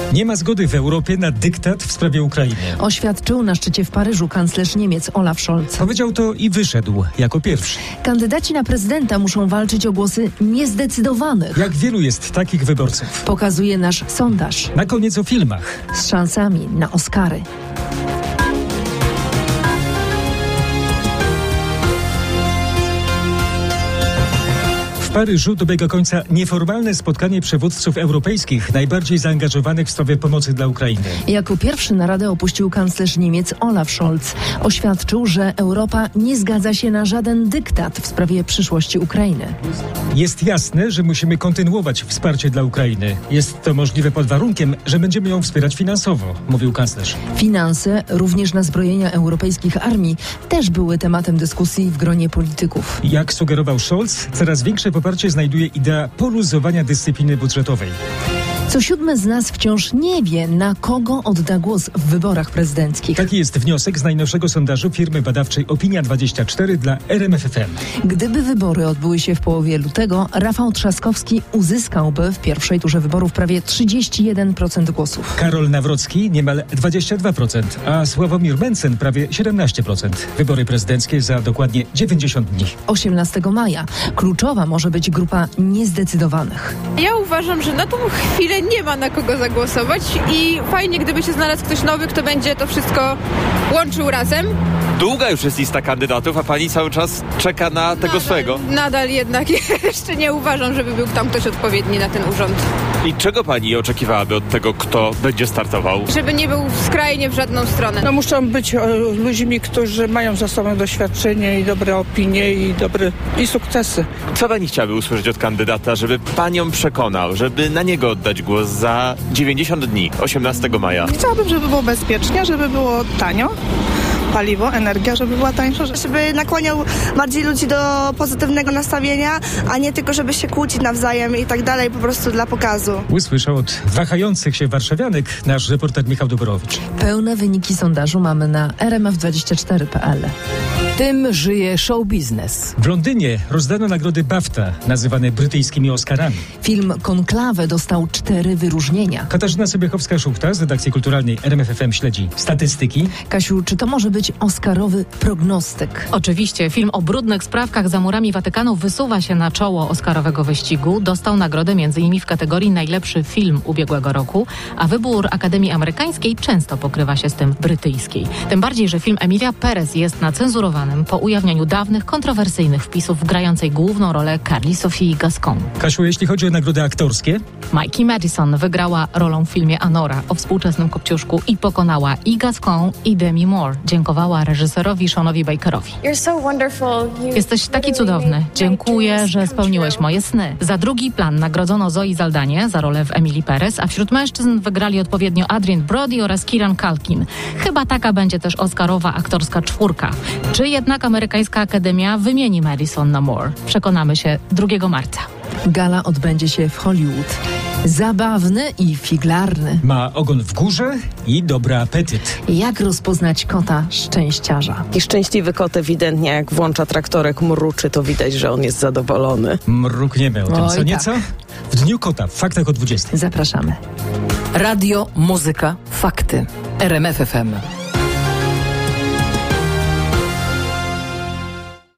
Nie ma zgody w Europie na dyktat w sprawie Ukrainy. Oświadczył na szczycie w Paryżu kanclerz Niemiec Olaf Scholz. Powiedział to i wyszedł jako pierwszy. Kandydaci na prezydenta muszą walczyć o głosy niezdecydowanych. Jak wielu jest takich wyborców? Pokazuje nasz sondaż. Na koniec o filmach. Z szansami na Oscary. W Paryżu dobiega końca nieformalne spotkanie przywódców europejskich najbardziej zaangażowanych w sprawie pomocy dla Ukrainy. Jako pierwszy naradę opuścił kanclerz Niemiec Olaf Scholz. Oświadczył, że Europa nie zgadza się na żaden dyktat w sprawie przyszłości Ukrainy. Jest jasne, że musimy kontynuować wsparcie dla Ukrainy. Jest to możliwe pod warunkiem, że będziemy ją wspierać finansowo, mówił kanclerz. Finanse, również na zbrojenia europejskich armii, też były tematem dyskusji w gronie polityków. Jak sugerował Scholz, coraz większe poparcie znajduje idea poluzowania dyscypliny budżetowej. Co 7 z nas wciąż nie wie, na kogo odda głos w wyborach prezydenckich. Taki jest wniosek z najnowszego sondażu firmy badawczej Opinia24 dla RMFFM. Gdyby wybory odbyły się w połowie lutego, Rafał Trzaskowski uzyskałby w pierwszej turze wyborów prawie 31% głosów. Karol Nawrocki niemal 22%, a Sławomir Mencen prawie 17%. Wybory prezydenckie za dokładnie 90 dni. 18 maja. Kluczowa może być grupa niezdecydowanych. Ja uważam, że na tą chwilę nie ma na kogo zagłosować i fajnie, gdyby się znalazł ktoś nowy, kto będzie to wszystko łączył razem. Długa już jest lista kandydatów, a pani cały czas czeka na tego swego. Nadal jednak jeszcze nie uważam, żeby był tam ktoś odpowiedni na ten urząd. I czego pani oczekiwałaby od tego, kto będzie startował? Żeby nie był skrajnie w żadną stronę. No muszą być ludźmi, którzy mają za sobą doświadczenie i dobre opinie i sukcesy. Co pani chciałaby usłyszeć od kandydata, żeby panią przekonał, żeby na niego oddać głos za 90 dni, 18 maja? Chciałabym, żeby było bezpiecznie, żeby było tanio. Paliwo, energia, żeby była tańsza. Żeby nakłaniał bardziej ludzi do pozytywnego nastawienia, a nie tylko, żeby się kłócić nawzajem i tak dalej, po prostu dla pokazu. Usłyszał od wahających się warszawianek nasz reporter Michał Doborowicz. Pełne wyniki sondażu mamy na rmf24.pl. Tym żyje show biznes. W Londynie rozdano nagrody BAFTA, nazywane brytyjskimi Oscarami. Film Konklawę dostał 4 wyróżnienia. Katarzyna Sobiechowska-Szuchta z redakcji kulturalnej RMFFM śledzi statystyki. Kasiu, czy to może być oscarowy prognostyk? Oczywiście. Film o brudnych sprawkach za murami Watykanu wysuwa się na czoło oscarowego wyścigu. Dostał nagrodę m.in. w kategorii najlepszy film ubiegłego roku, a wybór Akademii Amerykańskiej często pokrywa się z tym brytyjskiej. Tym bardziej, że film Emilia Perez jest nacenzurowanym po ujawnieniu dawnych, kontrowersyjnych wpisów grającej główną rolę Carly Sophie Gascon. Kasiu, jeśli chodzi o nagrody aktorskie? Mikey Madison wygrała rolą w filmie Anora o współczesnym Kopciuszku i pokonała i Gascon, i Demi Moore. Dziękowała reżyserowi Seanowi Bakerowi. Jesteś taki cudowny. Dziękuję, że spełniłeś moje sny. Za drugi plan nagrodzono Zoe Saldanie za rolę w Emilii Perez, a wśród mężczyzn wygrali odpowiednio Adrien Brody oraz Kieran Culkin. Chyba taka będzie też oscarowa aktorska czwórka. Czy jednak amerykańska akademia wymieni Madison na Moore? Przekonamy się 2 marca. Gala odbędzie się w Hollywood. Zabawny i figlarny. Ma ogon w górze i dobry apetyt. Jak rozpoznać kota szczęściarza? I szczęśliwy kot ewidentnie, jak włącza traktorek, mruczy, to widać, że on jest zadowolony. Mrukniemy o tym Oj, co nieco. tak. W Dniu Kota, w Faktach o 20. Zapraszamy. Radio, muzyka, fakty. RMF FM.